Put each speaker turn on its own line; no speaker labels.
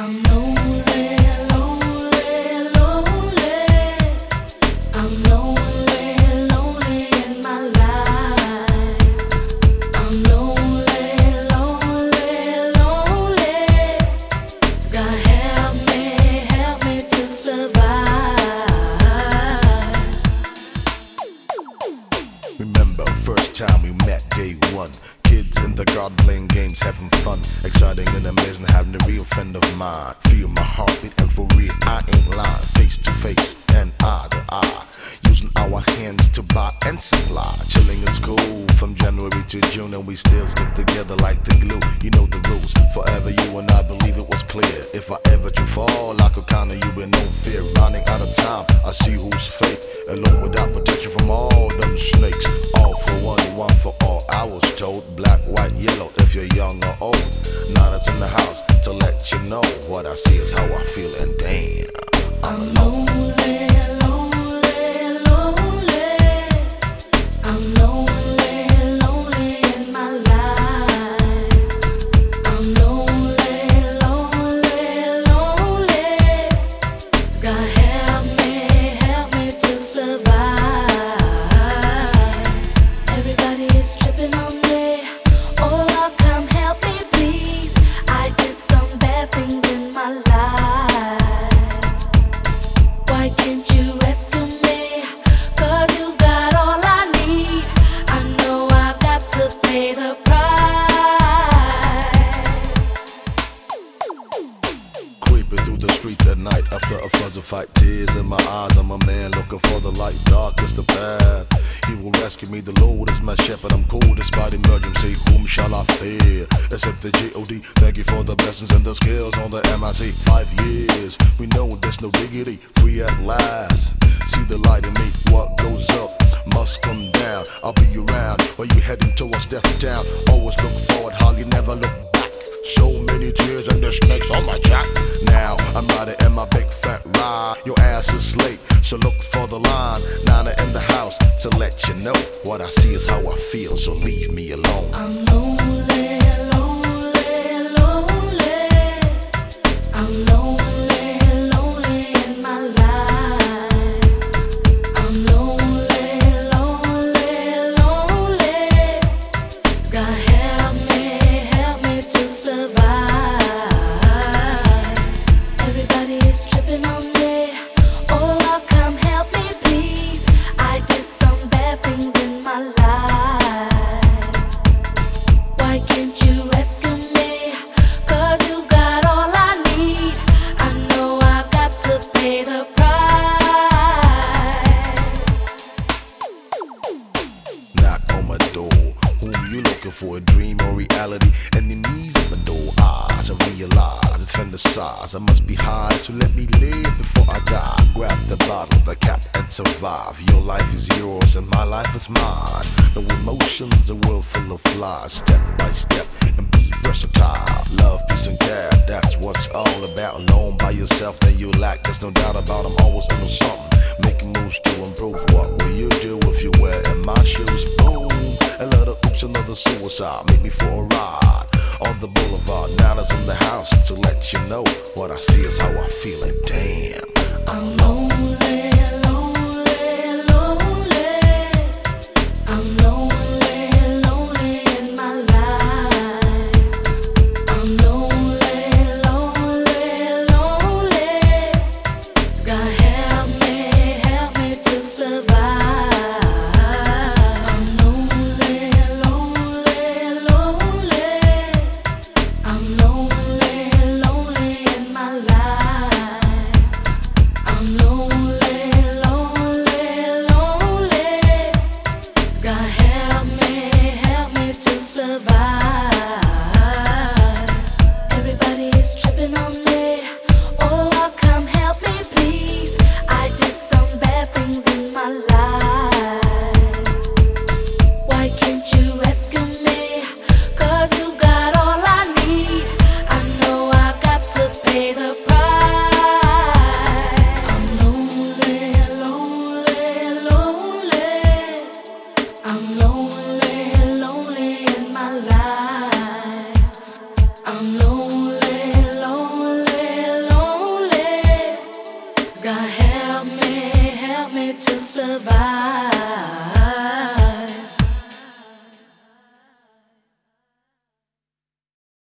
Remember, first time we met, day one. Kids in the garden playing games, having fun. Exciting and amazing, having a real friend of mine. Feel my heartbeat, and for real, I ain't lying. Face to face and eye to eye. Using our hands to buy and supply. Chilling in school from January to June, and we still stick together like the glue. You know the rules, forever you and I believe it was clear. If I ever do fall, I could count on you with no fear. Running out of time, I see who's fake. Alone without protection from all them snakes. All for one, one for all. I was told black, white, yellow if you're young or old. Now that's in the house to let you know what I see is how I feel, and damn, I'm alone. Through the streets at night after a fuzzy fight, tears in my eyes. I'm a man looking for the light, dark is the path. He will rescue me, the Lord is my shepherd. I'm cool despite emergency. Whom shall I fear? Except the G.O.D. Thank you for the blessings and the skills on the MIC. 5 years, we know there's no diggity. Free at last. See the light in me. What goes up must come down. I'll be around while you heading towards Death Town. Always look forward, hardly never look back. So many tears and the snakes on my jack. Now I'm riding in my big fat ride. Your ass is late, so look for the line. Nana in the house to let you know what I see is how I feel. So leave me alone.
I'm lonely, lonely, lonely. I'm lonely, lonely in my life. I'm lonely, lonely, lonely. God help me to survive. Everybody is tripping on me. Oh Lord, come help me please. I did some bad things in my life. Why can't you rescue me? 'Cause you've got all I need. I know I've got to pay the price.
Knock on my door. Whom you looking for, a dream or reality? Enemies at my door, eyes, I realize it's fantasized. I must be high, so let me live before I die. Grab the bottle, the cap, and survive. Your life is yours and my life is mine. No emotions, a world full of lies. Step by step, and be versatile. Love, peace, and care, that's what's all about. Alone by yourself, then you lack, there's no doubt about I'm always doing something. Making moves to improve. What will you do if you wear in my shoes? Boom. Another oops, another suicide. Make me for a ride on the boulevard. Now that's in the house to let you know what I see is how I feel, and damn,
I'm lonely, lonely, lonely. I'm lonely, lonely in my life. I'm lonely, lonely, lonely. God help me to survive. I'm lonely, lonely, lonely. I'm lonely, lonely in my life. I'm lonely, lonely, lonely. God help me to survive. Everybody is tripping on me. Oh Lord, come help me please. I did some bad things in my life. Why can't you rescue me? 'Cause you've got all I need. I know I've got to pay the price. I'm lonely, lonely, lonely. I'm lonely, lonely in my life. I'm lonely, lonely, help me to survive.